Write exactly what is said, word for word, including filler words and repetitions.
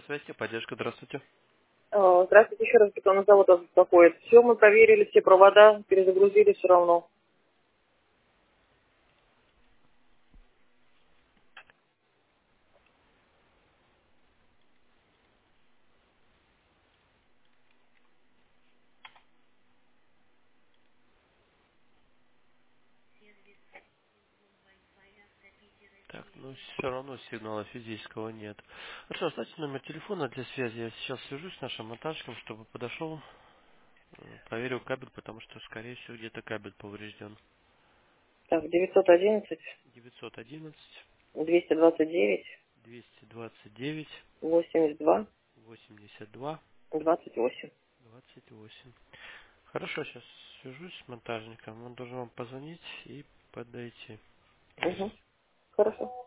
связи, поддержка, здравствуйте. А, Здравствуйте, еще раз бетонный завод вас беспокоит. Все, мы проверили все провода, перезагрузили все равно. Так, ну все равно сигнала физического нет. Хорошо, оставьте номер телефона для связи. Я сейчас свяжусь с нашим монтажником, чтобы подошел, э, проверил кабель, потому что, скорее всего, где-то кабель поврежден. Так, девятьсот одиннадцать, девятьсот одиннадцать, двести двадцать девять, двести двадцать девять, восемьдесят два, восемьдесят два, двадцать восемь. двадцать восемь. Хорошо, сейчас свяжусь с монтажником. Он должен вам позвонить и подойти. Угу. Хорошо.